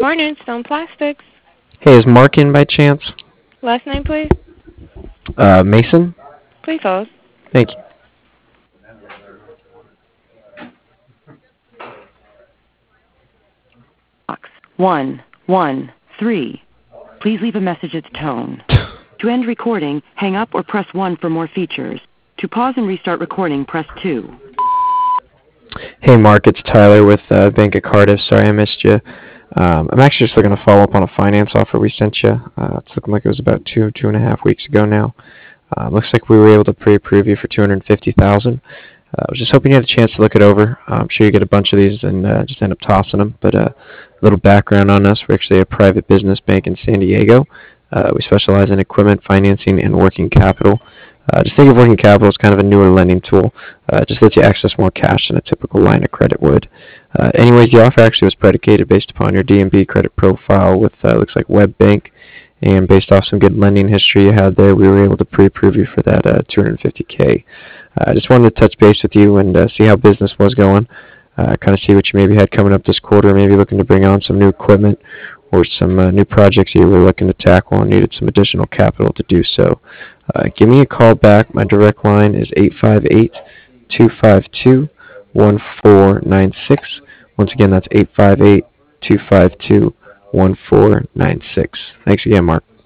Cornerstone Plastics. Hey, is Mark in by chance? Last name, please. Mason? Please hold. Thank you. Box 113. Please leave a message at the tone. To end recording, hang up or press 1 for more features. To pause and restart recording, press 2. Hey, Mark, it's Tyler with Bank of Cardiff. Sorry I missed you. I'm actually just looking to follow up on a finance offer we sent you. It's looking like it was about 2.5 weeks ago now. Looks like we were able to pre-approve you for $250,000. I was just hoping you had a chance to look it over. I'm sure you get a bunch of these and just end up tossing them. But a little background on us: we're actually a private business bank in San Diego. We specialize in equipment financing and working capital. Just think of working capital as kind of a newer lending tool. Just lets you access more cash than a typical line of credit would. Anyways, the offer actually was predicated based upon your D&B credit profile with looks like WebBank, and based off some good lending history you had there, we were able to pre-approve you for that $250K. I just wanted to touch base with you and see how business was going. Kind of see what you maybe had coming up this quarter, maybe looking to bring on some new equipment or some new projects you were looking to tackle and needed some additional capital to do so. Give me a call back. My direct line is 858-252-1496. Once again, that's 858-252-1496. Thanks again, Mark.